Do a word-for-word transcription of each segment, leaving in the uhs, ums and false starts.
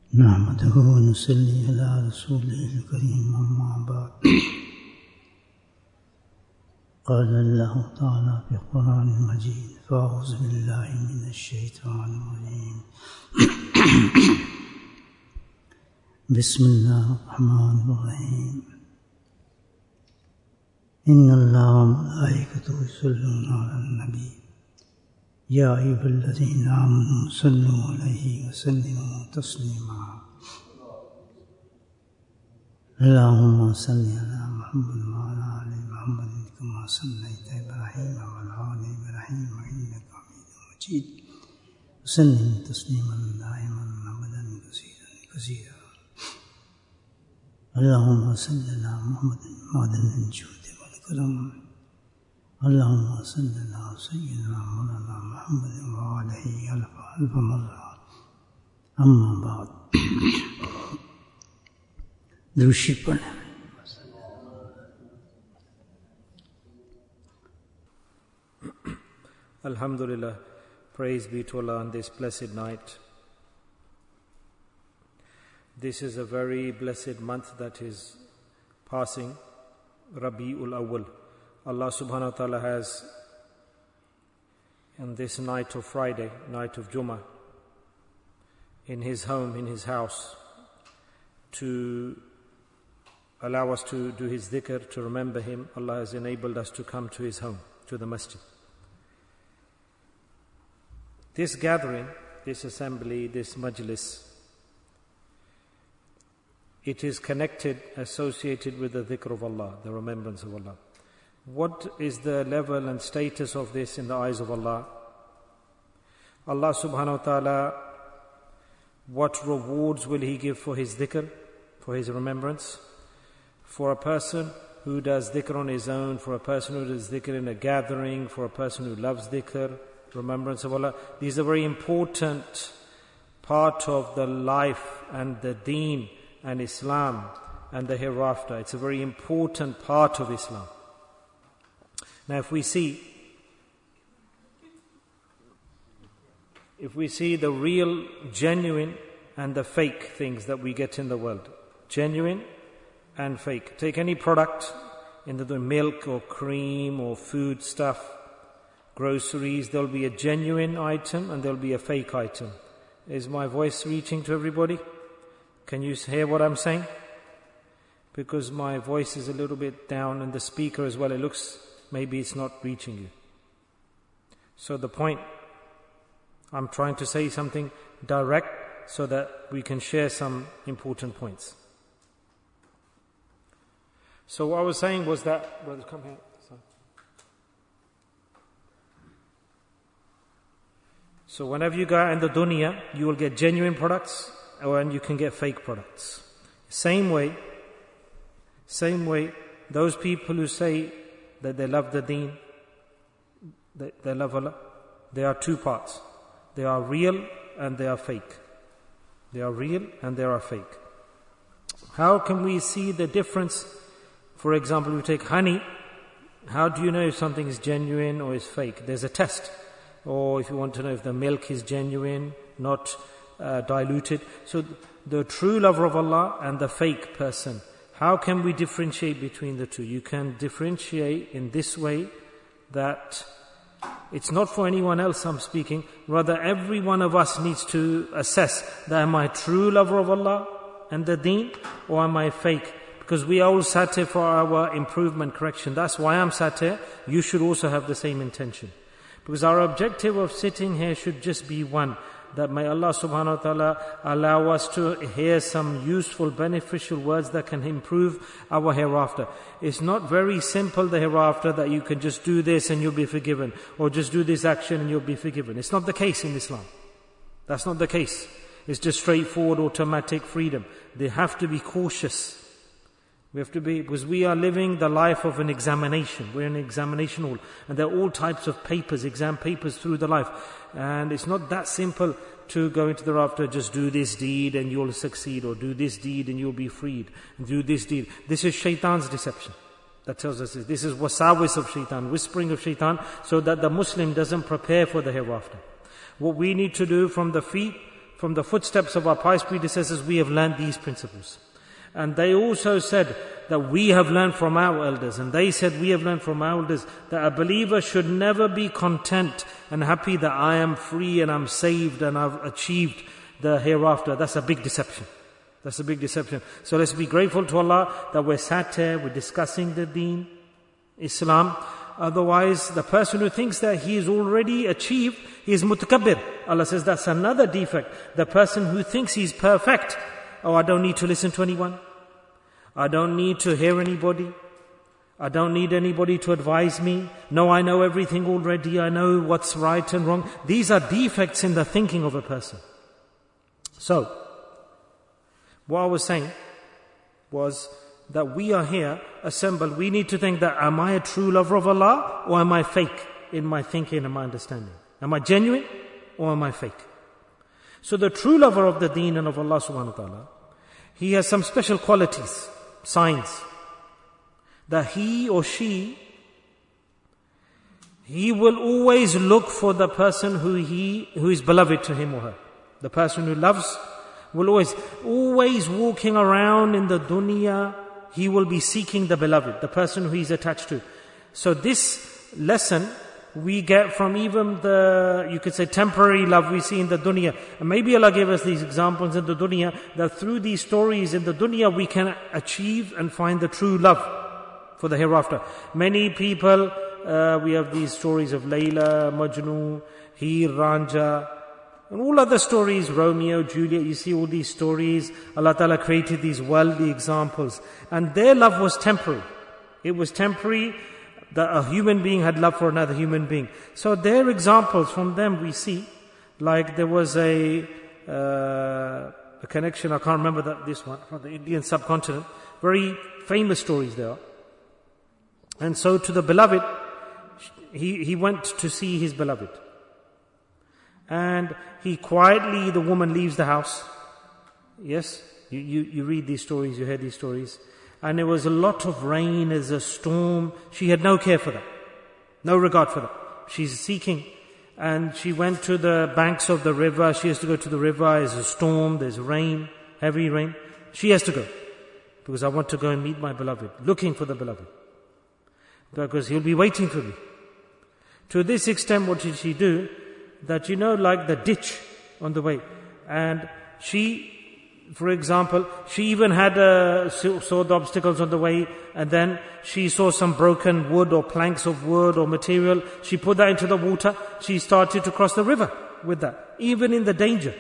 نحمده ونصلي على رسوله الكريم أما بعد قال الله تعالى في القرآن المجيد فأعوذ بالله من الشيطان الرجيم بسم الله الرحمن الرحيم إن الله وملائكته يصلون على النبي يا أيها الذين آمنوا صلوا عليه وسلموا تسليما اللهم صل على محمد وعلى آل محمد كما صليت إبراهيم وعلى آل إبراهيم إنك حميد مجيد وسلم تسليما دائما أبدا كثيرا كثيرا اللهم صل على محمد معدن الجود والكرم اللهم صل على سيدنا مولانا محمد وآله ألف ألف مرة أما بعد درود پڑھیں. Alhamdulillah, praise be to Allah on this blessed night. This is a very blessed month that is passing, Rabi'ul Awwal. Allah subhanahu wa ta'ala has, on this night of Friday, night of Jummah, in His home, in His house, to allow us to do His dhikr, to remember Him, Allah has enabled us to come to His home, to the masjid. This gathering, this assembly, this majlis, it is connected, associated with the dhikr of Allah, the remembrance of Allah. What is the level and status of this in the eyes of Allah? Allah subhanahu wa ta'ala, what rewards will He give for His dhikr, for His remembrance? For a person who does dhikr on his own, for a person who does dhikr in a gathering, for a person who loves dhikr, remembrance of Allah. These are very important part of the life and the deen and Islam and the hereafter. It's a very important part of Islam. Now if we see, if we see the real, genuine and the fake things that we get in the world, genuine and fake. Take any product in the milk or cream or food stuff, groceries, there'll be a genuine item and there'll be a fake item. Is my voice reaching to everybody? Can you hear what I'm saying? Because my voice is a little bit down and the speaker as well, it looks, maybe it's not reaching you. So the point, I'm trying to say something direct so that we can share some important points. So what I was saying was that, brothers, come here. So whenever you go out in the dunya, you will get genuine products and you can get fake products. Same way, same way, those people who say that they love the deen, they, they love Allah, there are two parts. They are real and they are fake. They are real and they are fake. How can we see the difference? For example, we take honey. How do you know if something is genuine or is fake? There's a test. Or if you want to know if the milk is genuine, not uh, diluted. So the true lover of Allah and the fake person, how can we differentiate between the two? You can differentiate in this way that it's not for anyone else I'm speaking, rather every one of us needs to assess that am I true lover of Allah and the deen or am I fake? Because we are all sat here for our improvement, correction. That's why I'm sat here. You should also have the same intention. Because our objective of sitting here should just be one, that may Allah subhanahu wa ta'ala allow us to hear some useful, beneficial words that can improve our hereafter. It's not very simple, the hereafter, that you can just do this and you'll be forgiven, or just do this action and you'll be forgiven. It's not the case in Islam. That's not the case. It's just straightforward, automatic freedom. They have to be cautious. We have to be, because we are living the life of an examination. We're in an examination hall. And there are all types of papers, exam papers through the life. And it's not that simple to go into the hereafter, just do this deed and you'll succeed, or do this deed and you'll be freed, and do this deed. This is shaitan's deception. That tells us this. This is wasawis of shaitan, whispering of shaitan, so that the Muslim doesn't prepare for the hereafter. What we need to do from the feet, from the footsteps of our pious predecessors, we have learned these principles. And they also said that we have learned from our elders. And they said we have learned from our elders that a believer should never be content and happy that I am free and I'm saved and I've achieved the hereafter. That's a big deception. That's a big deception. So let's be grateful to Allah that we're sat here, we're discussing the deen, Islam. Otherwise, the person who thinks that he is already achieved, he is mutakabbir. Allah says that's another defect. The person who thinks he's perfect, oh, I don't need to listen to anyone. I don't need to hear anybody. I don't need anybody to advise me. No, I know everything already. I know what's right and wrong. These are defects in the thinking of a person. So, what I was saying was that we are here assembled. We need to think that, am I a true lover of Allah or am I fake in my thinking and my understanding? Am I genuine or am I fake? So the true lover of the deen and of Allah subhanahu wa ta'ala, he has some special qualities, signs, that he or she, he will always look for the person who he, who is beloved to him or her. The person who loves will always, always walking around in the dunya, he will be seeking the beloved, the person who he's attached to. So this lesson we get from even the, you could say, temporary love we see in the dunya. And maybe Allah gave us these examples in the dunya, that through these stories in the dunya we can achieve and find the true love for the hereafter. Many people, uh, we have these stories of Layla, Majnun, Heer, Ranja, and all other stories, Romeo, Juliet. You see all these stories. Allah Ta'ala created these worldly examples. And their love was temporary. It was temporary that a human being had love for another human being. So there are examples from them we see. Like there was a, uh, a connection, I can't remember that, this one, from the Indian subcontinent. Very famous stories there. And so to the beloved, he, he went to see his beloved. And he quietly, the woman leaves the house. Yes, you, you, you read these stories, you hear these stories. And there was a lot of rain, there's a storm. She had no care for that. No regard for that. She's seeking. And she went to the banks of the river. She has to go to the river. There's a storm, there's rain, heavy rain. She has to go. Because I want to go and meet my beloved. Looking for the beloved. Because he'll be waiting for me. To this extent, what did she do? That, you know, like the ditch on the way. And she, for example, she even had uh, saw the obstacles on the way, and then she saw some broken wood or planks of wood or material. She put that into the water. She started to cross the river with that, even in the danger.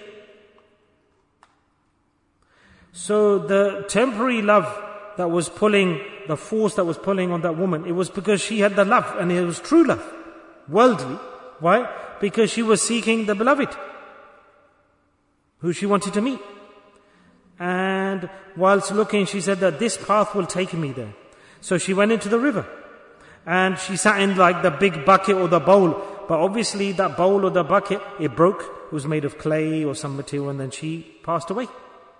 So the temporary love that was pulling, the force that was pulling on that woman, it was because she had the love, and it was true love, worldly. Why? Because she was seeking the beloved, who she wanted to meet. And whilst looking, she said that this path will take me there. So she went into the river. And she sat in like the big bucket or the bowl. But obviously that bowl or the bucket, it broke. It was made of clay or some material, and then she passed away.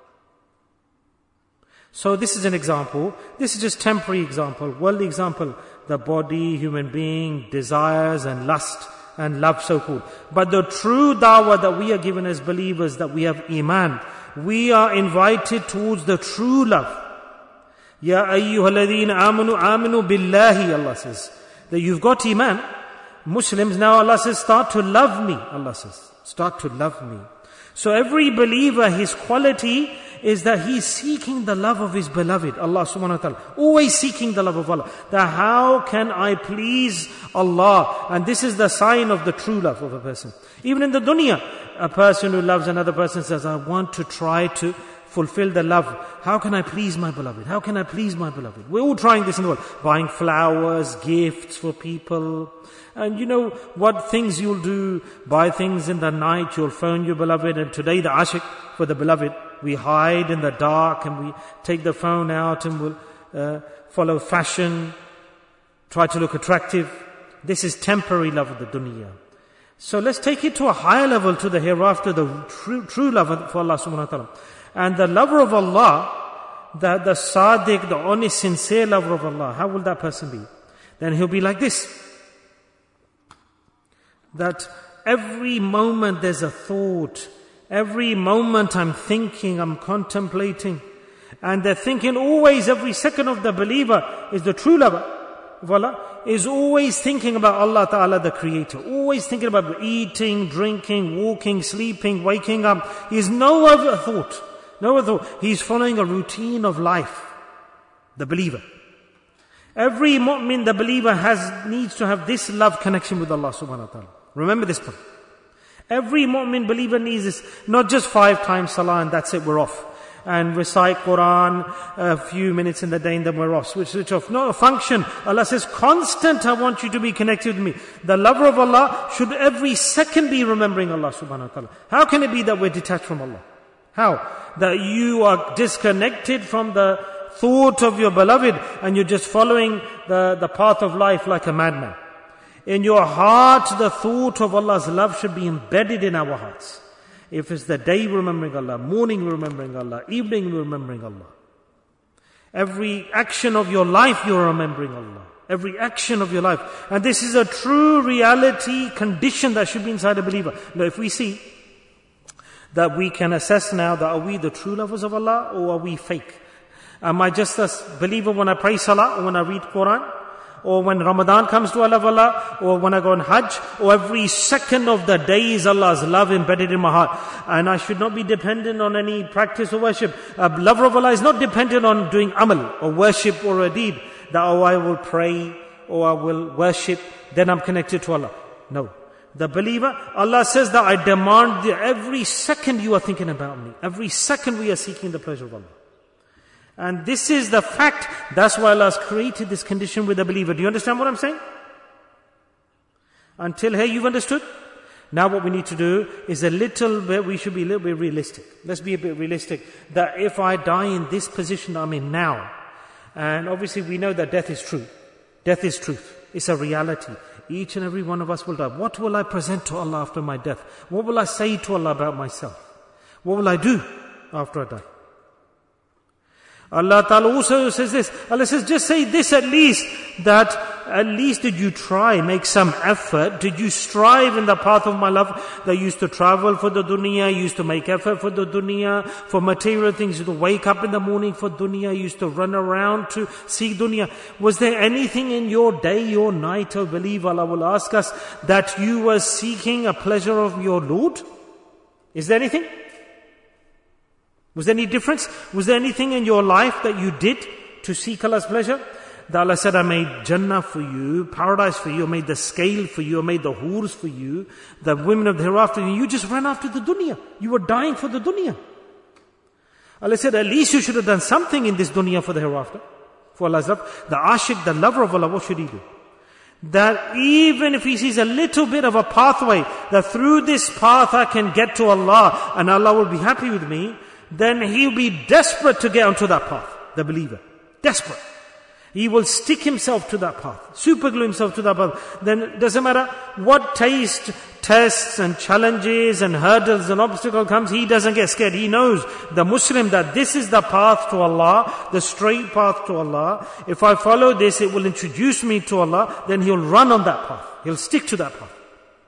So this is an example. This is just temporary example, worldly example. The body, human being, desires and lust and love, so-called. But the true da'wah that we are given as believers, that we have iman, we are invited towards the true love. Ya ayyuhalladhina amanu aminu billahi, Allah says. That you've got iman. Muslims, now Allah says, start to love me. Allah says, start to love me. So every believer, his quality is that he's seeking the love of his beloved, Allah subhanahu wa ta'ala. Always seeking the love of Allah. That how can I please Allah? And this is the sign of the true love of a person. Even in the dunya, a person who loves another person says, I want to try to fulfill the love. How can I please my beloved? How can I please my beloved? We're all trying this in the world. Buying flowers, gifts for people. And you know what things you'll do. Buy things in the night, you'll phone your beloved. And today the ashik for the beloved, we hide in the dark and we take the phone out and we'll uh, follow fashion, try to look attractive. This is temporary love of the dunya. So let's take it to a higher level, to the hereafter, the true, true love for Allah subhanahu wa ta'ala. And the lover of Allah, the, the sadiq, the honest, sincere lover of Allah, how will that person be? Then he'll be like this. That every moment there's a thought, Every moment I'm thinking, I'm contemplating. And they're thinking always, every second of the believer is the true lover of Allah, is always thinking about Allah Ta'ala, the Creator. Always thinking about eating, drinking, walking, sleeping, waking up. He has no other thought. No other thought. He's following a routine of life. The believer. Every mu'min, the believer, has needs to have this love connection with Allah Subhanahu wa Ta'ala. Remember this point. Every mu'min believer needs this. Not just five times salah and that's it, we're off. And recite Quran a few minutes in the day and then we're off. Switch, switch off. No, a function. Allah says, constant, I want you to be connected with me. The lover of Allah should every second be remembering Allah Subhanahu wa Ta'ala. How can it be that we're detached from Allah? How? That you are disconnected from the thought of your beloved and you're just following the, the path of life like a madman. In your heart, the thought of Allah's love should be embedded in our hearts. If it's the day remembering Allah, morning remembering Allah, evening remembering Allah. Every action of your life you're remembering Allah. Every action of your life. And this is a true reality condition that should be inside a believer. Now if we see that we can assess now that are we the true lovers of Allah or are we fake? Am I just a believer when I pray salah or when I read Quran? Or when Ramadan comes to I love Allah, or when I go on Hajj, or every second of the day is Allah's love embedded in my heart. And I should not be dependent on any practice or worship. A lover of Allah is not dependent on doing amal, or worship, or a deed. That, oh, I will pray, or I will worship, then I'm connected to Allah. No. The believer, Allah says that I demand that every second you are thinking about me. Every second we are seeking the pleasure of Allah. And this is the fact. That's why Allah has created this condition with the believer. Do you understand what I'm saying? Until here you've understood? Now what we need to do is a little bit, we should be a little bit realistic. Let's be a bit realistic. That if I die in this position I'm in now, and obviously we know that death is true. Death is truth. It's a reality. Each and every one of us will die. What will I present to Allah after my death? What will I say to Allah about myself? What will I do after I die? Allah Ta'ala also says this. Allah says, just say this at least, that at least did you try, make some effort, did you strive in the path of my love, that you used to travel for the dunya, you used to make effort for the dunya, for material things, you used to wake up in the morning for dunya, you used to run around to seek dunya. Was there anything in your day or night, I believe Allah will ask us, that you were seeking a pleasure of your Lord? Is there anything? Was there any difference? Was there anything in your life that you did to seek Allah's pleasure? That Allah said, I made Jannah for you, paradise for you, I made the scale for you, I made the hurs for you, the women of the hereafter, and you just ran after the dunya. You were dying for the dunya. Allah said, at least you should have done something in this dunya for the hereafter, for Allah's love. The ashik, the lover of Allah, what should he do? That even if he sees a little bit of a pathway, that through this path I can get to Allah, and Allah will be happy with me, then he'll be desperate to get onto that path, the believer. Desperate. He will stick himself to that path, superglue himself to that path. Then it doesn't matter what taste, tests and challenges and hurdles and obstacle comes, he doesn't get scared. He knows, the Muslim, that this is the path to Allah, the straight path to Allah. If I follow this, it will introduce me to Allah. Then he'll run on that path. He'll stick to that path.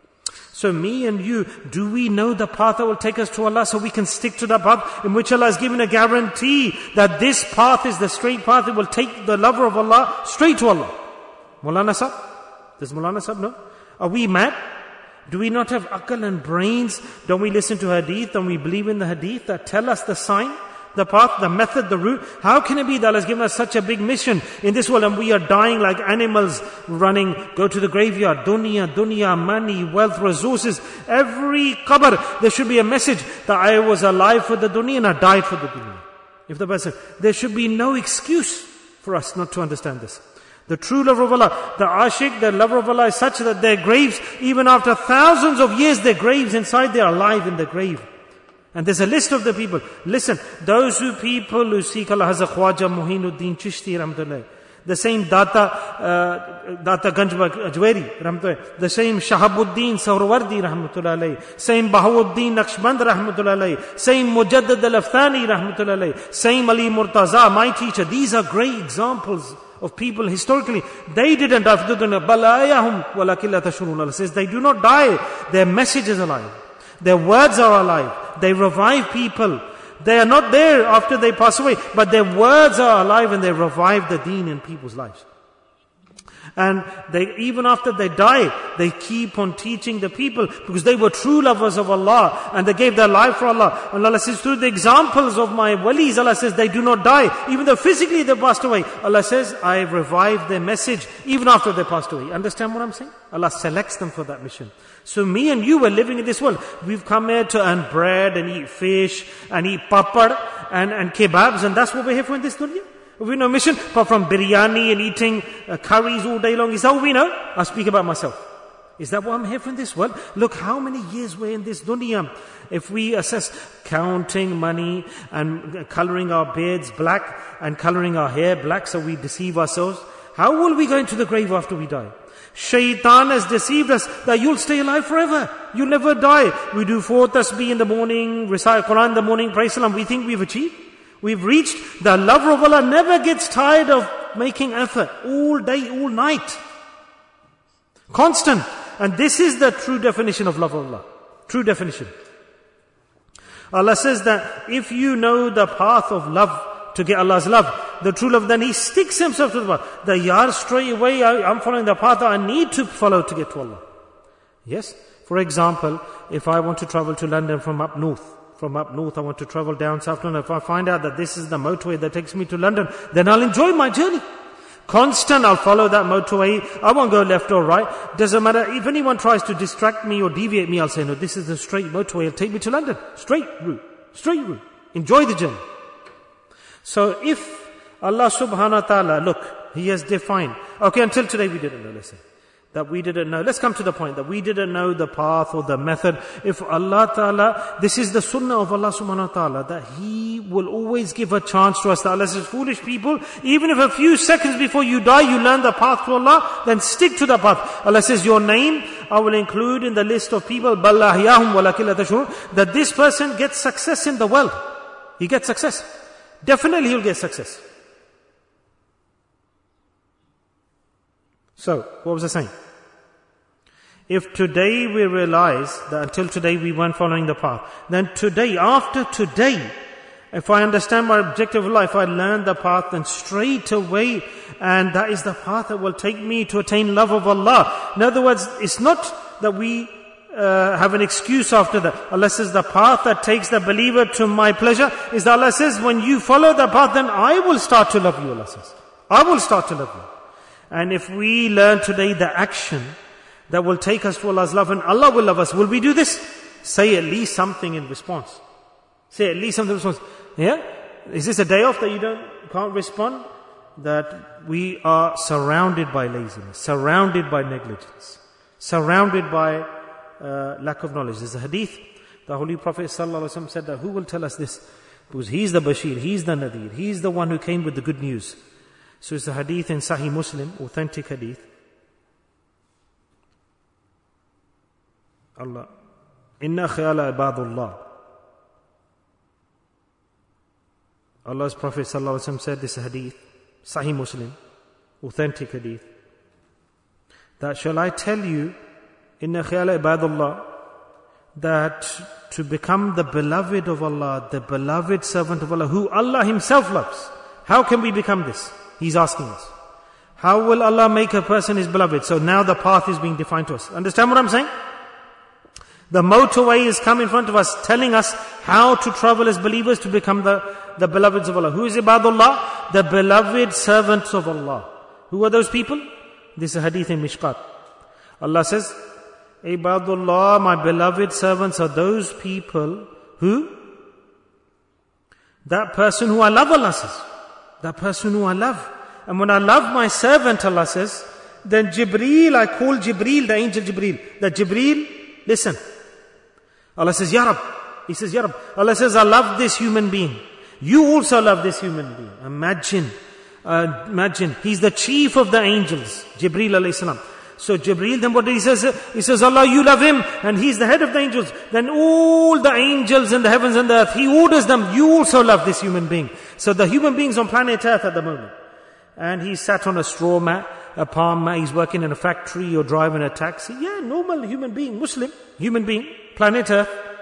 So me and you, do we know the path that will take us to Allah so we can stick to that path in which Allah has given a guarantee that this path is the straight path that will take the lover of Allah straight to Allah? Maulana Sahib? Does Maulana Sahib know? Are we mad? Do we not have akal and brains? Don't we listen to hadith? Don't we believe in the hadith that tell us the sign, the path, the method, the route? How can it be that Allah has given us such a big mission in this world and we are dying like animals running, go to the graveyard, dunya, dunya, money, wealth, resources. Every qabr, there should be a message that I was alive for the dunya and I died for the dunya. If the person, there should be no excuse for us not to understand this. The true lover of Allah, the ashik, the lover of Allah is such that their graves, even after thousands of years, their graves inside, they are alive in the grave. And there's a list of the people. Listen, those who people who seek Allah, has a Khwaja Muhinuddin Chishti Rahmatullah. The same Data, uh, Data Ganjbag Ajwari Rahmatullah. The same Shahabuddin Sahrawardi Rahmatullah. Same Bahauddin Naqshband Rahmatullah. Same Mujaddad Al-Afthani Rahmatullah. Same Ali Murtaza, my teacher. These are great examples of people historically. They didn't die for the dunya. Balayahum walakin la tashurun. Allah says they do not die. Their message is alive. Their words are alive. They revive people. They are not there after they pass away, but their words are alive and they revive the deen in people's lives. And they, even after they die, they keep on teaching the people because they were true lovers of Allah and they gave their life for Allah. And Allah says, through the examples of my walis, Allah says, they do not die. Even though physically they passed away, Allah says, I revived their message even after they passed away. Understand what I'm saying? Allah selects them for that mission. So me and you were living in this world. We've come here to earn bread and eat fish and eat papad and, and kebabs, and that's what we're here for in this dunya. We know mission, apart from biryani and eating uh, curries all day long. Is that what we know? I speak about myself. Is that what I'm here for in this world? Look how many years we're in this dunya. If we assess counting money and coloring our beards black and coloring our hair black so we deceive ourselves, how will we go into the grave after we die? Shaitan has deceived us that you'll stay alive forever. You'll never die. We do four tasbih in the morning, recite Quran in the morning, praise Salam. We think we've achieved. We've reached. The lover of Allah never gets tired of making effort. All day, all night. Constant. And this is the true definition of love of Allah. True definition. Allah says that if you know the path of love to get Allah's love, the true love, then He sticks Himself to the path. The yar straight away, I, I'm following the path that I need to follow to get to Allah. Yes? For example, if I want to travel to London from up north, From up north, I want to travel down south London. If I find out that this is the motorway that takes me to London, then I'll enjoy my journey. Constant, I'll follow that motorway. I won't go left or right. Doesn't matter. If anyone tries to distract me or deviate me, I'll say, no, this is the straight motorway. It'll take me to London. Straight route. Straight route. Enjoy the journey. So if Allah subhanahu wa ta'ala, look, He has defined. Okay, until today we didn't know, let's say. That we didn't know. Let's come to the point that we didn't know the path or the method. If Allah Ta'ala, this is the sunnah of Allah Subhanahu Wa Ta'ala, that He will always give a chance to us. That Allah says, foolish people, even if a few seconds before you die, you learn the path to Allah, then stick to the path. Allah says, your name, I will include in the list of people, that this person gets success in the world. He gets success. Definitely he'll get success. So, what was I saying? If today we realize that until today we weren't following the path, then today, after today, if I understand my objective of life, I learn the path, then straight away, and that is the path that will take me to attain love of Allah. In other words, it's not that we uh, have an excuse after that. Allah says the path that takes the believer to my pleasure is that Allah says, when you follow the path, then I will start to love you, Allah says. I will start to love you. And if we learn today the action that will take us to Allah's love and Allah will love us, will we do this? Say at least something in response. Say at least something in response. Yeah? Is this a day off that you don't can't respond? That we are surrounded by laziness, surrounded by negligence, surrounded by uh, lack of knowledge. There's a hadith. The Holy Prophet ﷺ said that who will tell us this? Because he's the Bashir, he's the Nadir, he's the one who came with the good news. So it's a hadith in Sahih Muslim, authentic hadith. Allah. Inna khayala ibadullah. Allah's Prophet ﷺ said this hadith, Sahih Muslim, authentic hadith. That shall I tell you, Inna khayala ibadullah, that to become the beloved of Allah, the beloved servant of Allah, who Allah Himself loves. How can we become this? He's asking us. How will Allah make a person His beloved? So now the path is being defined to us. Understand what I'm saying? The motorway is come in front of us, telling us how to travel as believers to become the, the beloveds of Allah. Who is ibadullah? The beloved servants of Allah. Who are those people? This is a hadith in Mishkat. Allah says, ibadullah, my beloved servants are those people who? That person who I love, Allah says. That person who I love. And when I love my servant, Allah says, then Jibreel, I call Jibreel, the angel Jibreel. That Jibreel, listen. Allah says, Ya Rab. He says, Ya Rab. Allah says, I love this human being. You also love this human being. Imagine. Uh, imagine. He's the chief of the angels. Jibreel alayhi salam. So Jibreel, then what he says? He says, Allah, you love him, and he's the head of the angels. Then all the angels in the heavens and the earth, He orders them, you also love this human being. So the human beings on planet earth at the moment. And he sat on a straw mat, a palm mat, he's working in a factory or driving a taxi. Yeah, normal human being, Muslim, human being, planet earth.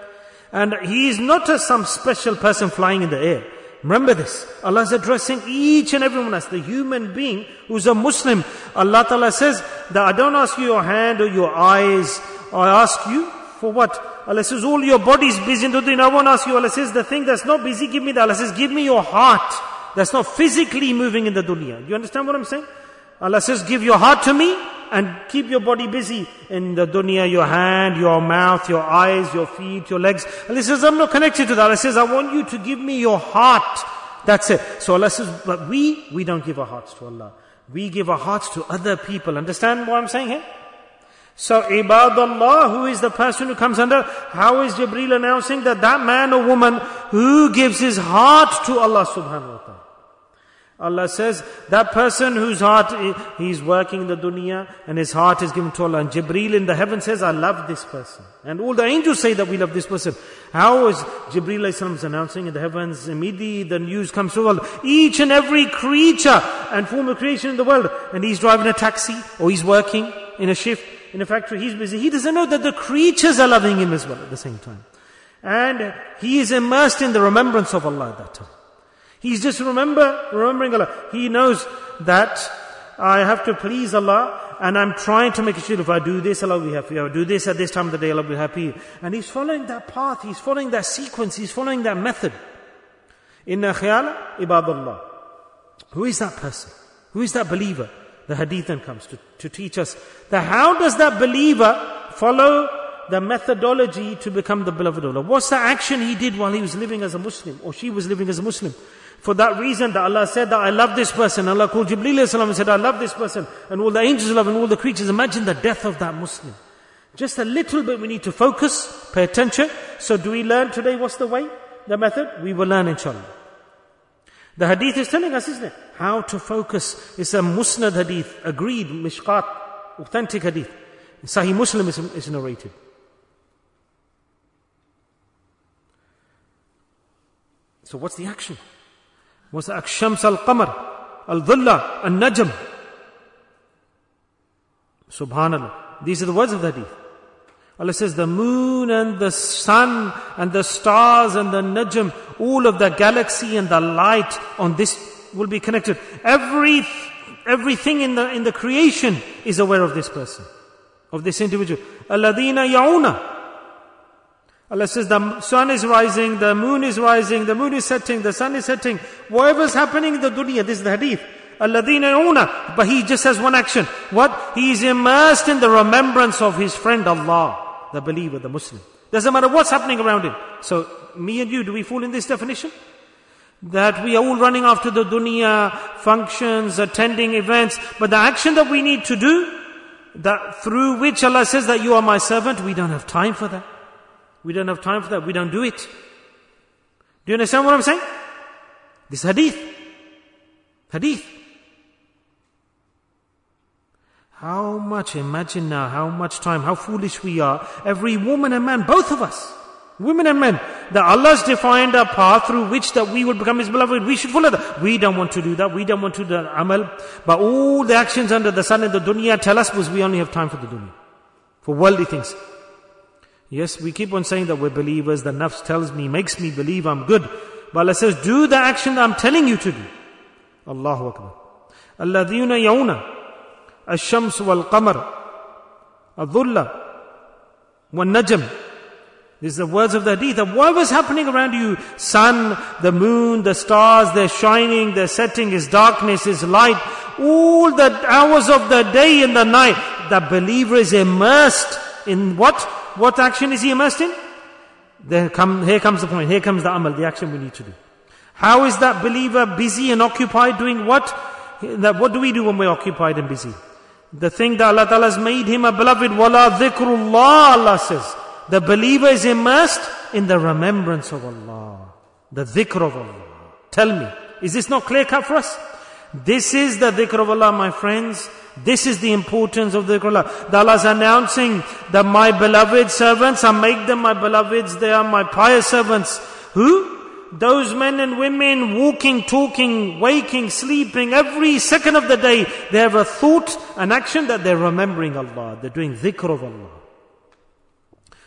And he is not a, some special person flying in the air. Remember this. Allah is addressing each and every one as the human being who's a Muslim. Allah Ta'ala says that I don't ask you your hand or your eyes. I ask you for what? Allah says all your body is busy in the dunya. I won't ask you. Allah says the thing that's not busy, give me that. Allah says give me your heart that's not physically moving in the dunya. You understand what I'm saying? Allah says give your heart to me and keep your body busy in the dunya, your hand, your mouth, your eyes, your feet, your legs. Allah says, I'm not connected to that. Allah says, I want you to give me your heart. That's it. So Allah says, but we, we don't give our hearts to Allah. We give our hearts to other people. Understand what I'm saying here? So Ibadallah, who is the person who comes under, how is Jibreel announcing that that man or woman who gives his heart to Allah subhanahu wa ta'ala? Allah says, that person whose heart, he's working in the dunya and his heart is given to Allah. And Jibreel in the heaven says, I love this person. And all the angels say that we love this person. How is Jibreel alayhi salam announcing in the heavens? Immediately the news comes to all. Each and every creature and form of creation in the world. And he's driving a taxi or he's working in a shift, in a factory. He's busy. He doesn't know that the creatures are loving him as well at the same time. And he is immersed in the remembrance of Allah at that time. He's just remember, remembering Allah. He knows that I have to please Allah and I'm trying to make sure if I do this, Allah will be happy. If I do this at this time of the day, Allah will be happy. And he's following that path. He's following that sequence. He's following that method. Inna khayala ibadallah. Who is that person? Who is that believer? The hadith then comes to, to teach us that how does that believer follow the methodology to become the beloved of Allah? What's the action he did while he was living as a Muslim or she was living as a Muslim? For that reason that Allah said that I love this person. Allah called Jibreel alayhi salam and said I love this person. And all the angels love and all the creatures. Imagine the death of that Muslim. Just a little bit we need to focus, pay attention. So do we learn today what's the way, the method? We will learn inshallah. The hadith is telling us, isn't it? How to focus. It's a musnad hadith, agreed, mishqat, authentic hadith. Sahih Muslim is, is narrated. So what's the action? What's the action? Shams al-qamar, al-dhulla, al-najm. Subhanallah. These are the words of the hadith. Allah says the moon and the sun and the stars and the najm, all of the galaxy and the light on this will be connected. Every, everything in the, in the creation is aware of this person, of this individual. Alladhina ya'una. Allah says the sun is rising, the moon is rising, the moon is setting, the sun is setting. Whatever's happening in the dunya, this is the hadith. Alladhina ya'una. But he just has one action. What? He is immersed in the remembrance of his friend Allah, the believer, the Muslim. Doesn't matter what's happening around him. So, me and you, do we fall in this definition? That we are all running after the dunya, functions, attending events. But the action that we need to do, that through which Allah says that you are my servant, we don't have time for that. We don't have time for that. We don't do it. Do you understand what I'm saying? This hadith. Hadith. How much, imagine now, how much time, how foolish we are. Every woman and man, both of us, women and men, that Allah's defined a path through which that we would become His beloved. We should follow that. We don't want to do that. We don't want to do that amal. But all the actions under the sun in the dunya tell us was we only have time for the dunya. For worldly things. Yes, we keep on saying that we're believers. The nafs tells me, makes me believe I'm good. But Allah says, do the action that I'm telling you to do. Allahu Akbar. Alladhina ya'una. Ash-shams wal-qamar. Al-dhulla. Wal-najm. These are the words of the hadith. That whatever's happening around you, sun, the moon, the stars, they're shining, they're setting, is darkness, is light. All the hours of the day and the night. The believer is immersed in what? What action is he immersed in? There come, here comes the point. Here comes the amal, the action we need to do. How is that believer busy and occupied doing what? That what do we do when we're occupied and busy? The thing that Allah Ta'ala has made him a beloved. Wala dhikrullah, Allah says. The believer is immersed in the remembrance of Allah. The dhikr of Allah. Tell me, is this not clear cut for us? This is the dhikr of Allah, my friends. This is the importance of the dhikr of Allah. That Allah is announcing that my beloved servants, I make them my beloveds, they are my pious servants. Who? Those men and women walking, talking, waking, sleeping, every second of the day, they have a thought, an action that they're remembering Allah. They're doing dhikr of Allah.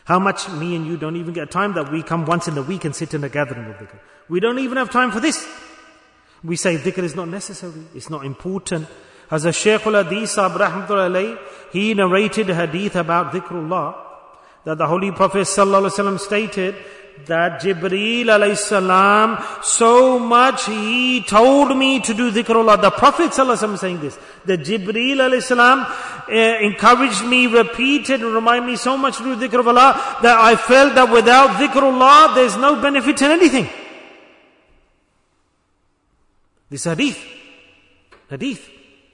How much me and you don't even get time that we come once in a week and sit in a gathering of dhikr. We don't even have time for this. We say dhikr is not necessary, it's not important. As a Shaykh al-Hadith Sahib rahmatullahi alayhi, he narrated a hadith about dhikrullah, that the Holy Prophet sallallahu alaihi wasallam stated that Jibreel alayhi salam, so much he told me to do dhikrullah. The Prophet sallallahu alaihi wasallam saying this, that Jibreel alayhi salam uh, encouraged me, repeated and reminded me so much to do dhikr of Allah, that I felt that without dhikrullah there's no benefit in anything. This hadith. Hadith.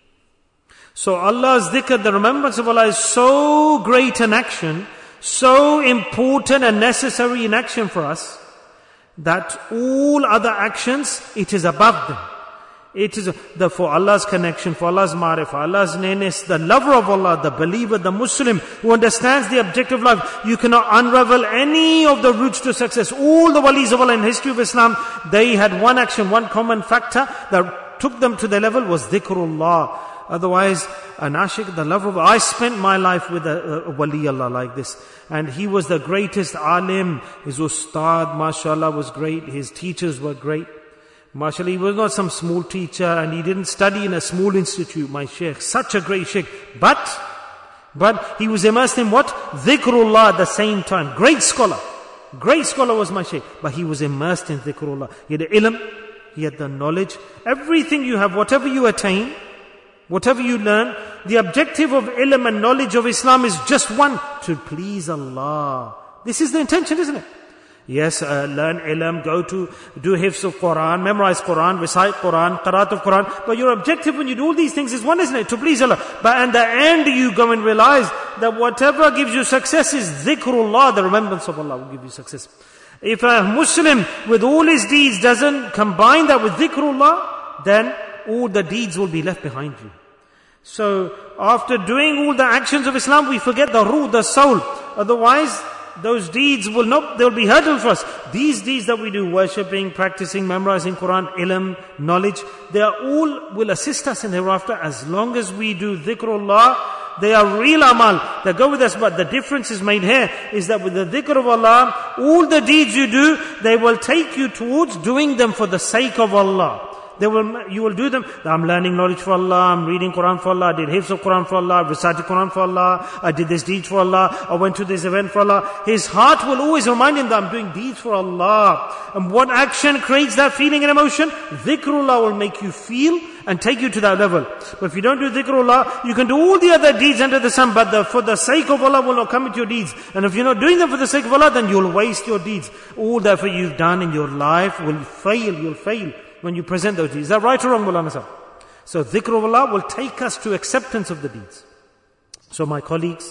So Allah's dhikr, the remembrance of Allah, is so great an action, so important and necessary in action for us, that all other actions, it is above them. It is the, for Allah's connection, for Allah's ma'rifah, Allah's nearness, the lover of Allah, the believer, the Muslim who understands the objective of life. You cannot unravel any of the routes to success. All the walis of Allah in history of Islam, they had one action, one common factor that took them to the level was dhikrullah. Otherwise, an ashik, the lover of Allah. I spent my life with a, a wali Allah like this. And he was the greatest alim. His ustad, mashallah, was great. His teachers were great. MashaAllah, he was not some small teacher and he didn't study in a small institute, my shaykh. Such a great shaykh. But, but he was immersed in what? Dhikrullah at the same time. Great scholar. Great scholar was my shaykh. But he was immersed in dhikrullah. He had the ilm, he had the knowledge. Everything you have, whatever you attain, whatever you learn, the objective of ilm and knowledge of Islam is just one, to please Allah. This is the intention, isn't it? Yes, uh, learn ilm, go to do hifz of Quran, memorize Quran, recite Quran, qiraat of Quran. But your objective when you do all these things is one, isn't it? To please Allah. But at the end you go and realize that whatever gives you success is dhikrullah, the remembrance of Allah will give you success. If a Muslim with all his deeds doesn't combine that with dhikrullah, then all the deeds will be left behind you. So after doing all the actions of Islam, we forget the ruh, the soul. Otherwise, those deeds will not, they'll be hurdles for us. These deeds that we do, worshipping, practicing, memorizing Quran, ilm, knowledge, they are all will assist us in hereafter as long as we do dhikrullah. They are real amal that go with us. But the difference is made here is that with the dhikr of Allah, all the deeds you do, they will take you towards doing them for the sake of Allah. They will, you will do them. I'm learning knowledge for Allah. I'm reading Quran for Allah. I did hifz of Quran for Allah. I recited Quran for Allah. I did this deed for Allah. I went to this event for Allah. His heart will always remind him that I'm doing deeds for Allah. And what action creates that feeling and emotion? Dhikrullah will make you feel and take you to that level. But if you don't do dhikrullah, you can do all the other deeds under the sun, but the, for the sake of Allah will not come into your deeds. And if you're not doing them for the sake of Allah, then you'll waste your deeds. All that you've done in your life will fail. You'll fail when you present those deeds. Is that right or wrong, Mulana Sahib? So dhikr of Allah will take us to acceptance of the deeds. So my colleagues,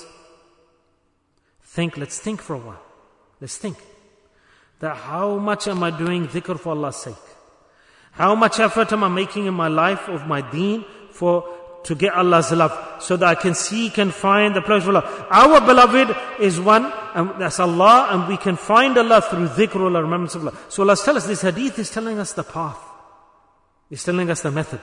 think, let's think for a while. Let's think that how much am I doing dhikr for Allah's sake? How much effort am I making in my life of my deen for to get Allah's love, so that I can seek and find the pleasure of Allah. Our beloved is one, and that's Allah, and we can find Allah through dhikrullah, remembrance of Allah. So Allah tells us, this hadith is telling us the path. It's telling us the method.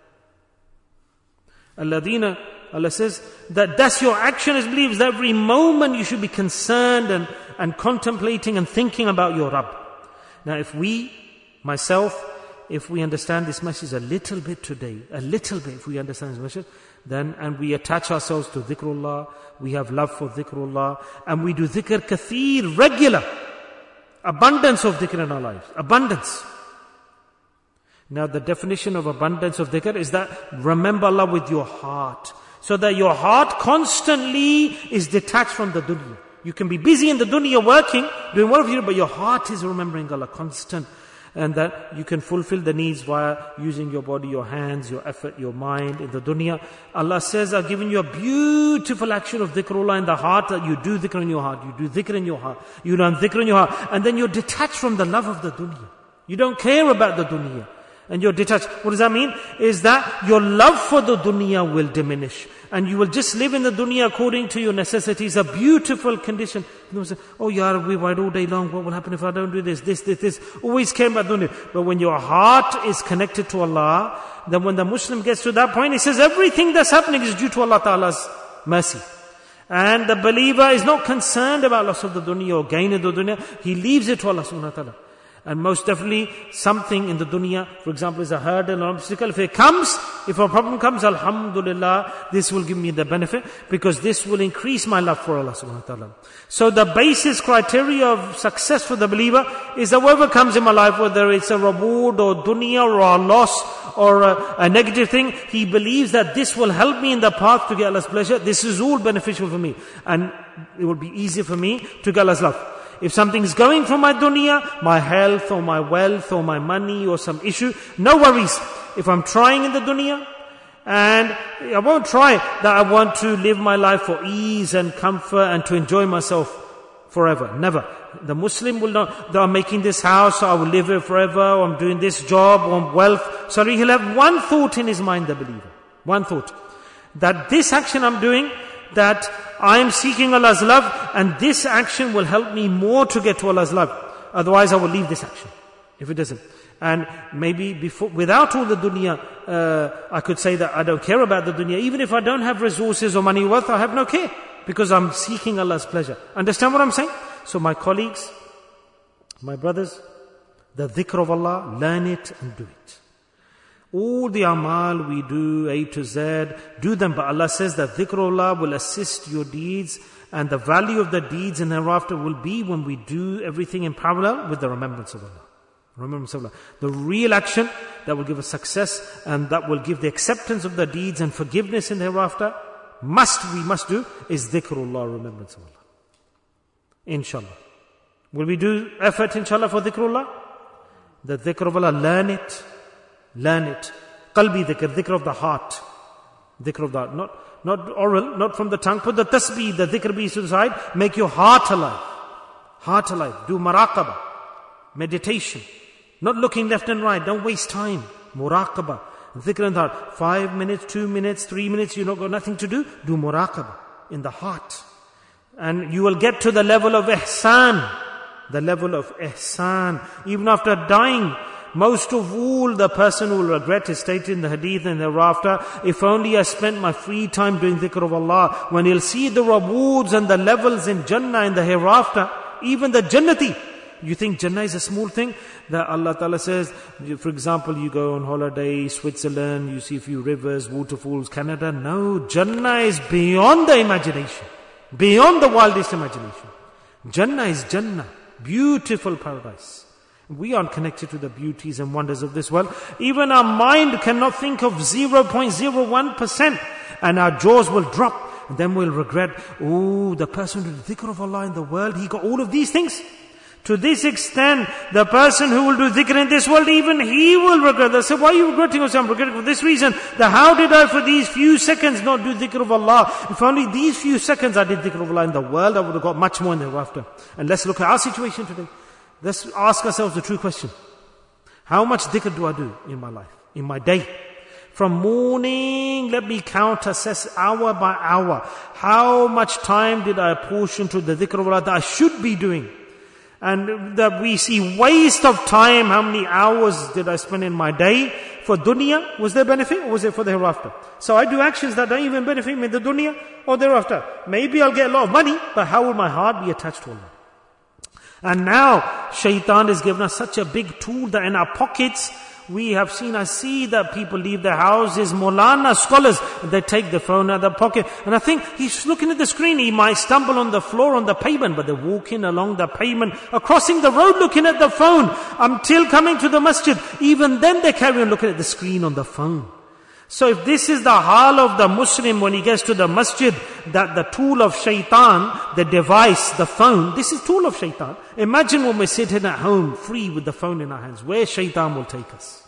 Alladina, Allah says that that's your action as believers. That every moment you should be concerned and, and contemplating and thinking about your Rabb. Now if we, myself, if we understand this message a little bit today, a little bit if we understand this message, then, and we attach ourselves to dhikrullah, we have love for dhikrullah, and we do dhikr kathir, regular, abundance of dhikr in our lives, abundance. Now the definition of abundance of dhikr is that remember Allah with your heart, so that your heart constantly is detached from the dunya. You can be busy in the dunya working, doing whatever you do, but your heart is remembering Allah constant. And that you can fulfill the needs via using your body, your hands, your effort, your mind in the dunya. Allah says, I've given you a beautiful action of dhikrullah in the heart, that you do dhikr in your heart, you do dhikr in your heart, you learn dhikr in your heart, and then you're detached from the love of the dunya. You don't care about the dunya. And you're detached. What does that mean? Is that your love for the dunya will diminish. And you will just live in the dunya according to your necessities. A beautiful condition. You say, oh yeah, we wait all day long. What will happen if I don't do this, this, this, this? Always care about dunya. But when your heart is connected to Allah, then when the Muslim gets to that point, he says everything that's happening is due to Allah Ta'ala's mercy. And the believer is not concerned about loss of the dunya or gain of the dunya. He leaves it to Allah subhanahu wa ta'ala. And most definitely something in the dunya, for example, is a hurdle or obstacle. If it comes, if a problem comes, alhamdulillah, this will give me the benefit, because this will increase my love for Allah subhanahu wa ta'ala. So the basis criteria of success for the believer is that whatever comes in my life, whether it's a reward or dunya or a loss or a, a negative thing, he believes that this will help me in the path to get Allah's pleasure. This is all beneficial for me. And it will be easier for me to get Allah's love. If something is going from my dunya, my health or my wealth or my money or some issue, no worries. If I'm trying in the dunya, and I won't try that I want to live my life for ease and comfort and to enjoy myself forever. Never. The Muslim will not, that I'm making this house, so I will live here forever, or I'm doing this job, or wealth. Sorry, he'll have one thought in his mind, the believer. One thought. That this action I'm doing, that I am seeking Allah's love, and this action will help me more to get to Allah's love. Otherwise I will leave this action, if it doesn't. And maybe before, without all the dunya, uh, I could say that I don't care about the dunya. Even if I don't have resources or money or wealth, I have no care, because I'm seeking Allah's pleasure. Understand what I'm saying? So my colleagues, my brothers, the dhikr of Allah, learn it and do it. All the amal we do, A to Z, do them. But Allah says that dhikrullah will assist your deeds, and the value of the deeds and thereafter will be when we do everything in parallel with the remembrance of Allah. Remembrance of Allah. The real action that will give us success and that will give the acceptance of the deeds and forgiveness in thereafter, must, we must do, is dhikrullah, remembrance of Allah. Inshallah. Will we do effort, inshallah, for dhikrullah? The dhikr of Allah, learn it. Learn it. Qalbi dhikr, dhikr of the heart. Dhikr of the heart. Not, not oral, not from the tongue. Put the tasbih, the dhikr be to the side. Make your heart alive. Heart alive. Do maraqabah. Meditation. Not looking left and right. Don't waste time. Muraqabah. Dhikr in the heart. Five minutes, two minutes, three minutes. You don't got nothing to do. Do muraqabah in the heart. And you will get to the level of ihsan. The level of ihsan. Even after dying, most of all, the person who will regret is stated in the hadith and thereafter, if only I spent my free time doing dhikr of Allah, when he'll see the rewards and the levels in Jannah and the hereafter, even the Jannati. You think Jannah is a small thing? That Allah Ta'ala says, for example, you go on holiday, Switzerland, you see a few rivers, waterfalls, Canada. No, Jannah is beyond the imagination. Beyond the wildest imagination. Jannah is Jannah. Beautiful paradise. We aren't connected to the beauties and wonders of this world. Even our mind cannot think of zero point zero one percent. And our jaws will drop. And then we'll regret, oh, the person who did dhikr of Allah in the world, he got all of these things. To this extent, the person who will do dhikr in this world, even he will regret. They say, why are you regretting? I'm regretting for this reason. That how did I for these few seconds not do dhikr of Allah? If only these few seconds I did dhikr of Allah in the world, I would have got much more in thereafter. And let's look at our situation today. Let's ask ourselves the true question. How much dhikr do I do in my life, in my day? From morning, let me count, assess hour by hour. How much time did I apportion to the dhikr of Allah that I should be doing? And that we see waste of time. How many hours did I spend in my day for dunya? Was there benefit or was it for the hereafter? So I do actions that don't even benefit me in the dunya or thereafter. Maybe I'll get a lot of money, but how will my heart be attached to Allah? And now, shaitan has given us such a big tool that in our pockets, we have seen, I see that people leave their houses, Maulana scholars, they take the phone out of their pocket. And I think he's looking at the screen, he might stumble on the floor, on the pavement, but they're walking along the pavement, or crossing the road looking at the phone, until coming to the masjid. Even then they carry on looking at the screen on the phone. So if this is the hal of the Muslim when he gets to the masjid, that the tool of shaitan, the device, the phone, this is tool of shaitan. Imagine when we're sitting at home, free with the phone in our hands, where shaitan will take us.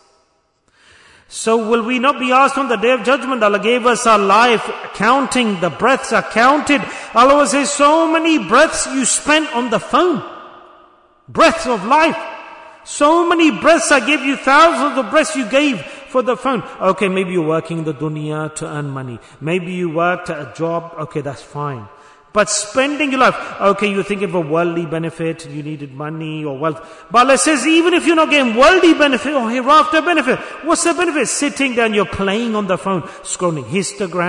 So will we not be asked on the day of judgment? Allah gave us our life, counting, the breaths are counted. Allah will say, so many breaths you spent on the phone. Breaths of life. So many breaths, I gave you, thousands of breaths you gave for the phone. Okay, maybe you're working in the dunya to earn money. Maybe you worked at a job. Okay, that's fine. But spending your life, okay, you're thinking of a worldly benefit, you needed money or wealth. But Allah says, even if you're not getting worldly benefit or hereafter benefit, what's the benefit? Sitting there and you're playing on the phone, scrolling Instagram,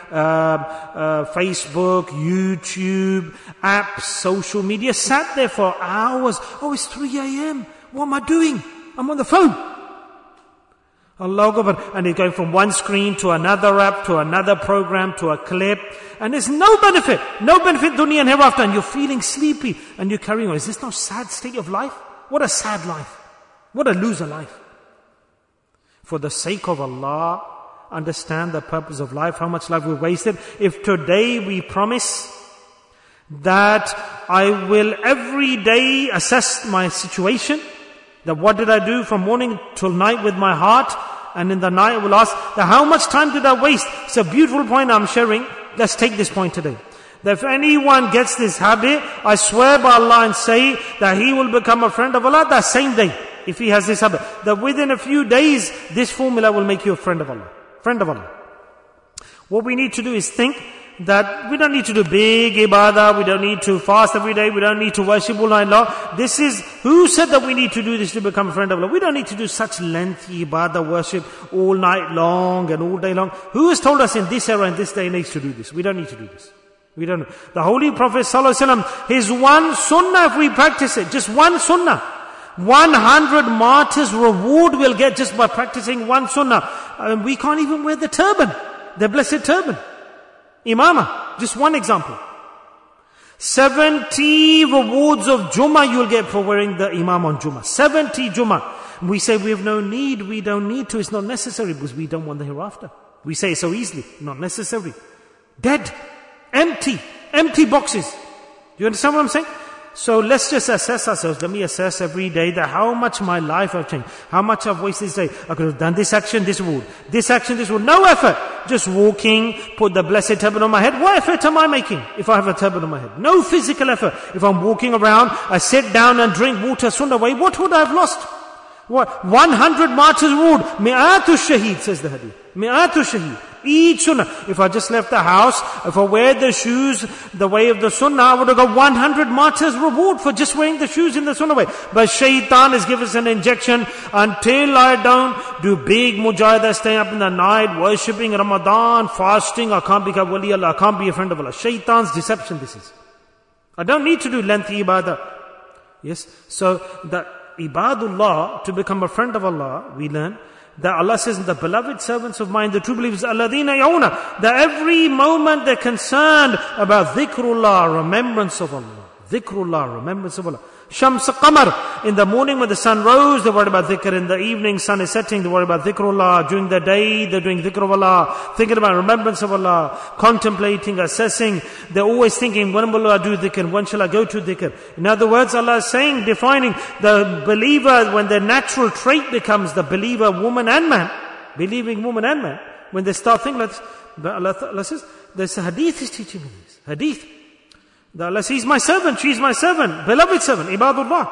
uh, uh, Facebook, YouTube, apps, social media, sat there for hours. Oh, it's three a.m. What am I doing? I'm on the phone. Allah Akbar. And you're going from one screen to another app, to another program, to a clip. And there's no benefit. No benefit dunya and hereafter. And you're feeling sleepy. And you're carrying on. Is this not a sad state of life? What a sad life. What a loser life. For the sake of Allah, understand the purpose of life, how much life we've wasted. If today we promise that I will every day assess my situation, that what did I do from morning till night with my heart, and in the night I will ask that how much time did I waste? It's a beautiful point I'm sharing. Let's take this point today. That if anyone gets this habit, I swear by Allah and say that he will become a friend of Allah that same day. If he has this habit, that within a few days, this formula will make you a friend of Allah. Friend of Allah. What we need to do is think that we don't need to do big ibadah, we don't need to fast every day, we don't need to worship all night long. This is, who said that we need to do this to become a friend of Allah? We don't need to do such lengthy ibadah worship all night long and all day long. Who has told us in this era, in this day and age to do this? We don't need to do this. We don't know. The Holy Prophet ﷺ, his one sunnah, if we practice it, just one sunnah, one hundred martyrs reward we'll get just by practicing one sunnah. And we can't even wear the turban, the blessed turban. Imamah, just one example. seventy rewards of Jummah you'll get for wearing the Imam on Jummah. seventy Jummah. We say we have no need, we don't need to, it's not necessary because we don't want the hereafter. We say it so easily, not necessary. Dead, empty, empty boxes. Do you understand what I'm saying? So let's just assess ourselves. Let me assess every day that how much my life I've changed. How much I've wasted this day. I could have done this action, this reward. This action, this reward. No effort. Just walking, put the blessed turban on my head. What effort am I making if I have a turban on my head? No physical effort. If I'm walking around, I sit down and drink water sunnah way, what would I have lost? What? one hundred martyrs reward. Mi'atu shaheed, says the hadith. Mi'atu shaheed. Each sunnah. If I just left the house, if I wear the shoes the way of the sunnah, I would have got one hundred martyrs reward for just wearing the shoes in the sunnah way. But shaitan has given us an injection. Until I don't do big mujahidah, staying up in the night, worshipping Ramadan, fasting, I can't become wali Allah, I can't be a friend of Allah. Shaitan's deception this is. I don't need to do lengthy ibadah. Yes. So the ibadullah, to become a friend of Allah, we learn that Allah says, the beloved servants of mine, the true believers, alladhina yawna, that every moment they're concerned about dhikrullah, remembrance of Allah. Dhikrullah, remembrance of Allah. Shams qamar, in the morning when the sun rose, they worry about dhikr. In the evening, sun is setting, they worry about dhikrullah. During the day, they're doing dhikr of Allah, thinking about remembrance of Allah, contemplating, assessing. They're always thinking, when will I do dhikr? When shall I go to dhikr? In other words, Allah is saying, defining the believer, when their natural trait becomes the believer, woman and man, believing woman and man, when they start thinking like this, Allah, Allah says, there's a hadith is teaching me this. Hadith. That Allah says, he's my servant, she's my servant, beloved servant, ibadullah.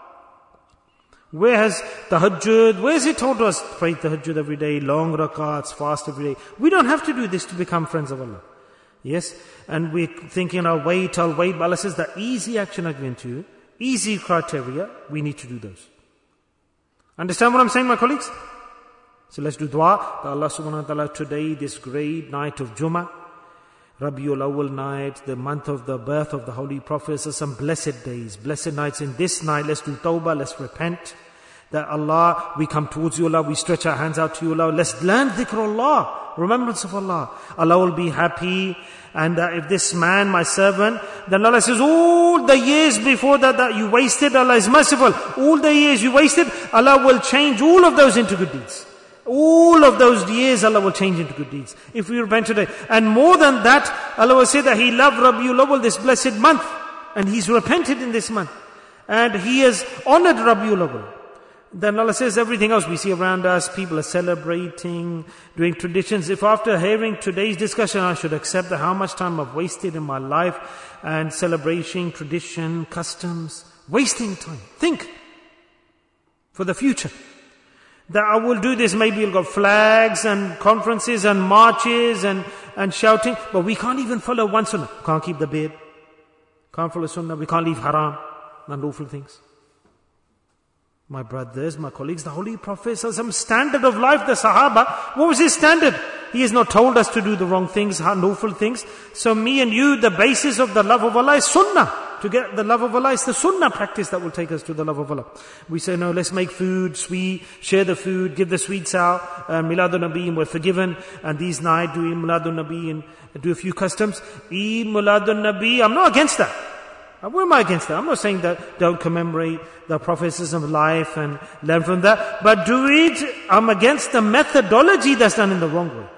Where has tahajjud, where has it told us, pray tahajjud every day, long rakats, fast every day? We don't have to do this to become friends of Allah. Yes? And we're thinking, I'll wait, I'll wait. But Allah says, the easy action I'm going to, easy criteria, we need to do those. Understand what I'm saying, my colleagues? So let's do dua. That Allah subhanahu wa ta'ala today, this great night of Jummah, Rabiul Awwal night, the month of the birth of the Holy Prophet, so some blessed days, blessed nights. In this night, let's do tawbah, let's repent. That Allah, we come towards you, Allah, we stretch our hands out to you, Allah. Let's learn dhikrullah, remembrance of Allah. Allah will be happy. And uh, if this man, my servant, then Allah says, all the years before that, that you wasted, Allah is merciful. All the years you wasted, Allah will change all of those into good deeds. All of those years Allah will change into good deeds. If we repent today. And more than that, Allah will say that He loved Rabiul Awwal, this blessed month. And He's repented in this month. And He has honored Rabiul Awwal. Then Allah says everything else we see around us, people are celebrating, doing traditions. If after hearing today's discussion I should accept that how much time I've wasted in my life and celebration, tradition, customs, wasting time. Think for the future. That I will do this, maybe you'll got flags and conferences and marches and, and shouting, but we can't even follow one sunnah. Can't keep the beard. Can't follow sunnah. We can't leave haram, unlawful things. My brothers, my colleagues, the Holy Prophet, some standard of life, the Sahaba, what was his standard? He has not told us to do the wrong things, unlawful things. So me and you, the basis of the love of Allah is sunnah. To get the love of Allah is the sunnah practice that will take us to the love of Allah. We say, no, let's make food, sweet, share the food, give the sweets out, uh, Miladun Nabi, and we're forgiven. And these night do Miladun Nabi and do a few customs. Eid Miladun Nabi, I'm not against that. Why am I against that? I'm not saying that don't commemorate the Prophet's life and learn from that. But do it, I'm against the methodology that's done in the wrong way.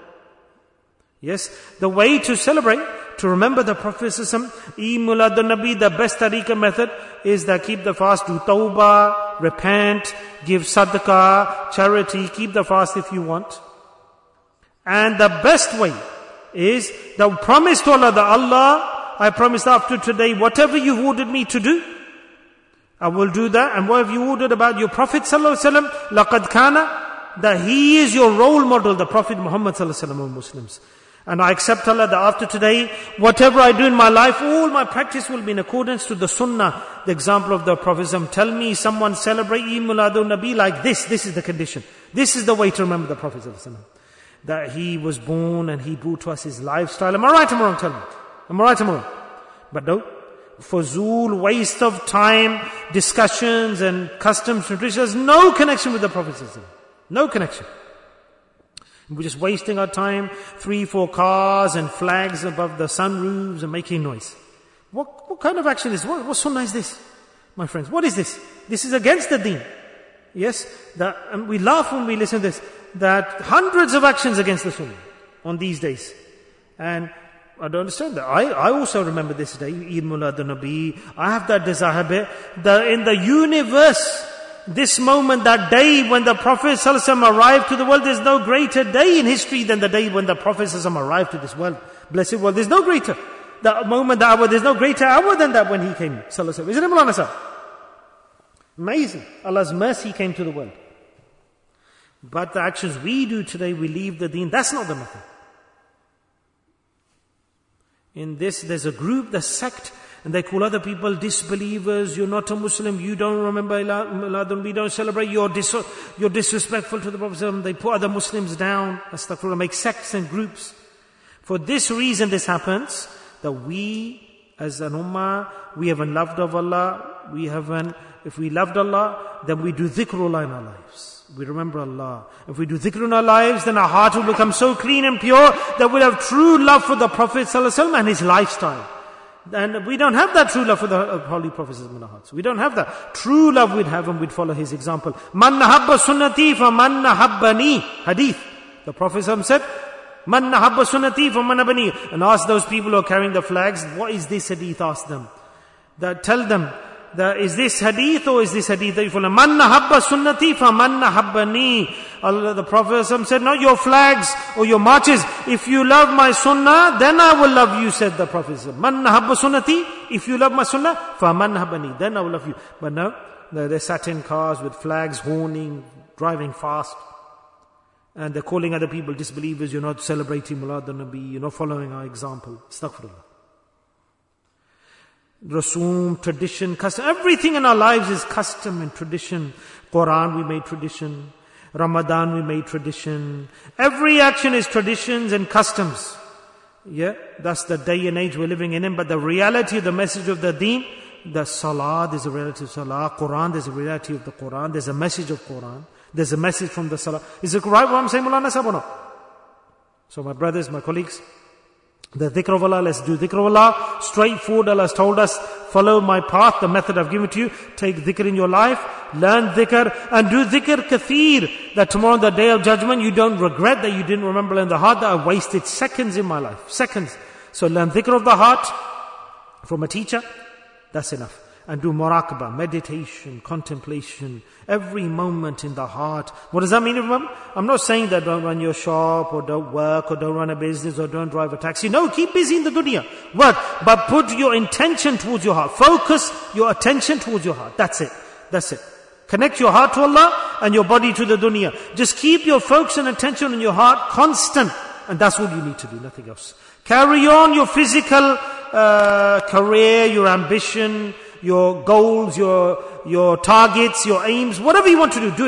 Yes, the way to celebrate, to remember the Prophet Eid Miladun Nabi, the best tariqah method is that keep the fast, do tawbah, repent, give sadaqah, charity, keep the fast if you want. And the best way is the promise to Allah, that Allah, I promise after today, whatever you've ordered me to do, I will do that. And what have you ordered about your Prophet sallallahu alaihi wasallam? Laqad kana, that he is your role model, the Prophet Muhammad sallallahu alaihi wasallam of Muslims. And I accept Allah that after today, whatever I do in my life, all my practice will be in accordance to the sunnah, the example of the Prophet. Tell me someone celebrate Eid Miladun Nabi like this. This is the condition. This is the way to remember the Prophet. That he was born and he brought to us his lifestyle. Am I right or am I wrong? Tell me. Am I right or am I wrong? But no. Fuzul, waste of time, discussions and customs, traditions, no connection with the Prophet. No connection. We're just wasting our time, three, four cars and flags above the sunroofs and making noise. What, what kind of action is, what, what sunnah is this? My friends, what is this? This is against the deen. Yes, that, and we laugh when we listen to this, that hundreds of actions against the sunnah on these days. And I don't understand that. I, I also remember this day, Eid Miladun Nabi. I have that desire bit. The, in the universe, this moment, that day when the Prophet ﷺ arrived to the world, there's no greater day in history than the day when the Prophet ﷺ arrived to this world. Blessed world. There's no greater. The moment, the hour, there's no greater hour than that when he came. ﷺ. Isn't it, Mawlana Sahib? Amazing. Allah's mercy came to the world. But the actions we do today, we leave the deen. That's not the method. In this, there's a group, the sect, and they call other people disbelievers. You're not a Muslim. You don't remember Miladun. We don't celebrate. You're, dis- you're disrespectful to the Prophet. They put other Muslims down. Astaghfirullah, make sects and groups. For this reason this happens, that we as an ummah, we haven't loved of Allah. We haven't, if we loved Allah, then we do dhikrullah in our lives. We remember Allah. If we do dhikr in our lives, then our heart will become so clean and pure that we'll have true love for the Prophet ﷺ and his lifestyle. And we don't have that true love for the Holy Prophet in our hearts. We don't have that. True love we'd have and we'd follow his example. Man nahabba sunnati fa man nahabbani. Hadith. The Prophet said, Man nahabba sunnati fa man nahabbani. And ask those people who are carrying the flags, what is this hadith? Ask them. That tell them, that is this hadith or is this hadith that you follow? Man nahabba sunnati fa man nahabbani. Allah, the Prophet said, not your flags or your marches. If you love my sunnah, then I will love you, said the Prophet. Man nahabba sunnati. If you love my sunnah, fa man nahabbani. Then I will love you. But no, they sat in cars with flags, horning, driving fast. And they're calling other people disbelievers. You're not celebrating Miladun Nabi. You're not following our example. Astaghfirullah. Rasum, tradition, custom. Everything in our lives is custom and tradition. Quran we made tradition. Ramadan we made tradition. Every action is traditions and customs. Yeah, that's the day and age we're living in. But the reality of the message of the deen, the salah, there's a reality of salah. Quran, there's a reality of the Quran. There's a message of Quran. There's a message from the salah. Is it right what I'm saying, Mawlana Sahib, or not? So my brothers, my colleagues, the dhikr of Allah, let's do dhikr of Allah. Straightforward, Allah has told us, follow my path, the method I've given to you. Take dhikr in your life, learn dhikr, and do dhikr kathir. That tomorrow on the day of judgment, you don't regret that you didn't remember in the heart that I wasted seconds in my life. Seconds. So learn dhikr of the heart from a teacher. That's enough. And do muraqabah, meditation, contemplation, every moment in the heart. What does that mean? I'm not saying that don't run your shop, or don't work, or don't run a business, or don't drive a taxi. No, keep busy in the dunya. Work, but put your intention towards your heart. Focus your attention towards your heart. That's it. That's it. Connect your heart to Allah and your body to the dunya. Just keep your focus and attention on your heart constant. And that's what you need to do, nothing else. Carry on your physical uh, career, your ambition, your goals, your your targets, your aims, whatever you want to do, do it.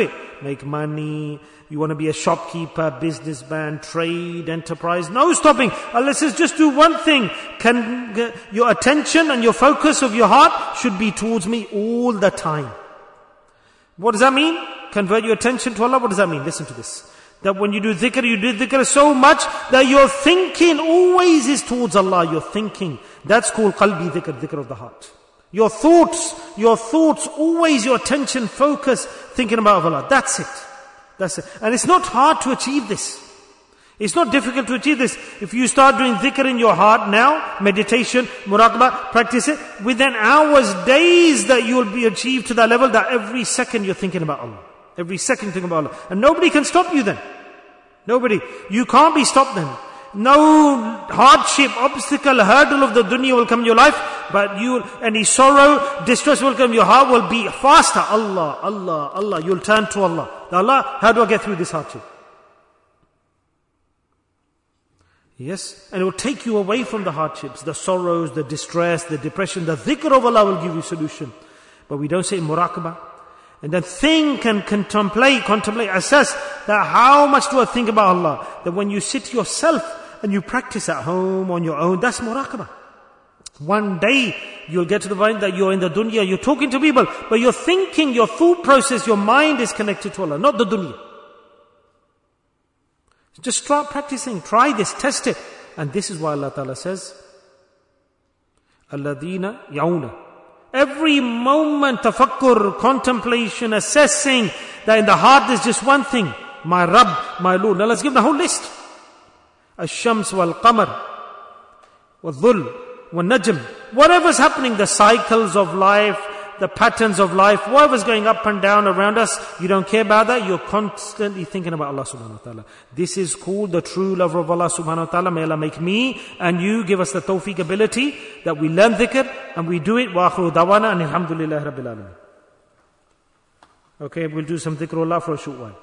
make money, you want to be a shopkeeper, businessman, trade, enterprise. No stopping. Allah says just do one thing. Can, your attention and your focus of your heart should be towards me all the time. What does that mean? Convert your attention to Allah. What does that mean? Listen to this. That when you do dhikr, you do dhikr so much that your thinking always is towards Allah. Your thinking. That's called qalbi dhikr, dhikr of the heart. Your thoughts, your thoughts, always your attention, focus, thinking about Allah. That's it. That's it. And it's not hard to achieve this. It's not difficult to achieve this. If you start doing dhikr in your heart now, meditation, muraqabah, practice it, within hours, days that you will be achieved to that level that every second you're thinking about Allah. Every second thinking about Allah. And nobody can stop you then. Nobody. You can't be stopped then. No hardship, obstacle, hurdle of the dunya will come in your life, but you, any sorrow, distress will come, your heart will be faster. Allah, Allah, Allah. You'll turn to Allah. Allah, how do I get through this hardship? Yes, and it will take you away from the hardships, the sorrows, the distress, the depression. The dhikr of Allah will give you solution. But we don't say muraqabah. And then think and contemplate, contemplate, assess that how much do I think about Allah? That when you sit yourself and you practice at home on your own, that's muraqabah. One day you'll get to the point that you're in the dunya, you're talking to people, but you're thinking, your thought process, your mind is connected to Allah, not the dunya. Just start practicing, try this, test it. And this is why Allah Ta'ala says, Alladina yauna. Every moment, tafakkur, contemplation, assessing, that in the heart there's just one thing. My Rabb, my Lord. Now let's give the whole list. Ash-shams wal-qamar, wal-dhul, wal-najm. Whatever's happening, the cycles of life, the patterns of life, whatever's going up and down around us, you don't care about that, you're constantly thinking about Allah subhanahu wa ta'ala. This is called the true lover of Allah subhanahu wa ta'ala. May Allah make me and you, give us the tawfiq ability that we learn dhikr and we do it. Wa akhiru dawana and alhamdulillah rabbil alamin. Okay, we'll do some dhikrullah for a short while.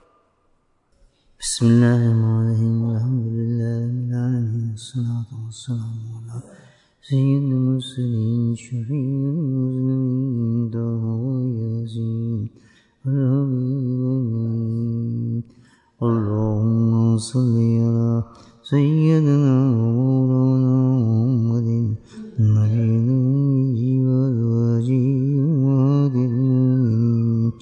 Bismillahirrahmanirrahim. Alhamdulillah rabbil alamin. As-salatu was-salamu ala سيد المرسلين شفيع المذنبين طه وياسين اللهم صل على سيدنا ومولانا محمد النبي الأمي وأزواجه أمهات المؤمنين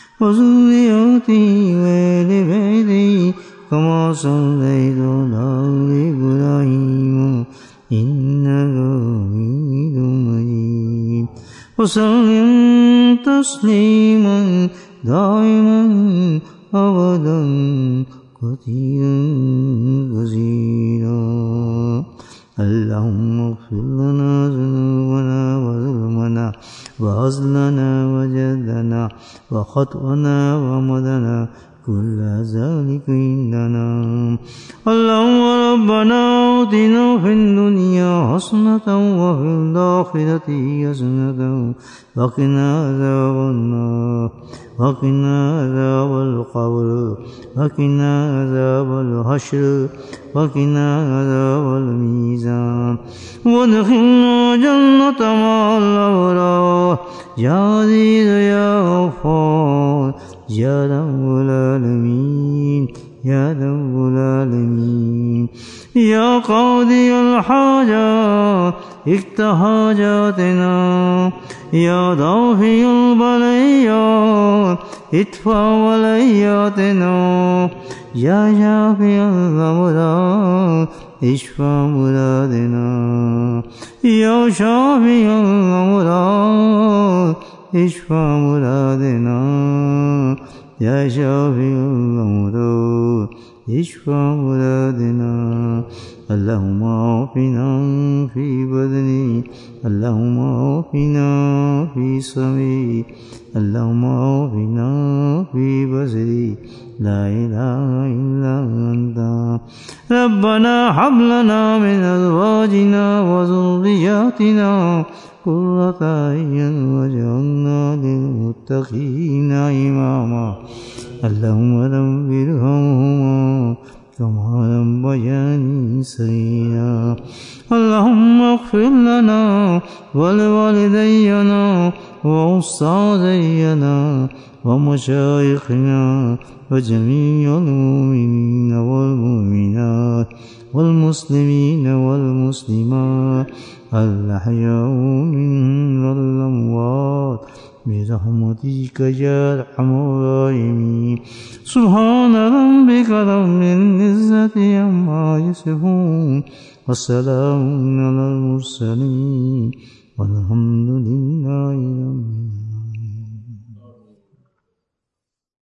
وذريته وآل بيته كما صليت على آل إبراهيم إنك حميد مجيد وسلم تسليما دائما أبدا كثيرا كثيرا اللهم اغفر لنا ذنوبنا وظلمنا وعزلنا وجدنا وخطأنا ومدنا كل ذلك عندنا اللهم ربنا آتنا في الدنيا حسنة وفي الآخرة حسنة وقنا عذاب النار وقنا عذاب القبر وقنا عذاب الحشر وقنا عذاب الميزان وادخلنا جنة مع الأبرار يا عزيز يا غفار يا رب العالمين يا رب العالمين يا قاضي الحاجات اقض حاجاتنا يا دافع البليات ادفع بلياتنا يا شافي الأمراض اشفى مرادنا يا شافي الأمراض اشفى مرادنا يا شافي الأمراض اشفى مرادنا اللهم عافنا في بدني اللهم عافنا في سمعي اللهم عافنا في بصري لا إله إلا أنت ربنا هب لنا من أزواجنا وذرياتنا قرة أعين واجعلنا للمتقين إماما اللهم رب ارحمهما كما ربياني صغيرا اللهم اغفر لنا ولوالدينا وأستاذينا ومشايخنا وجميع المؤمنين والمؤمنات والمسلمين والمسلمات الأحياء منهم والأموات برحمتك يا أرحم الراحمين. سبحان ربك رب العزة عما يصفون وسلام على المرسلين والحمد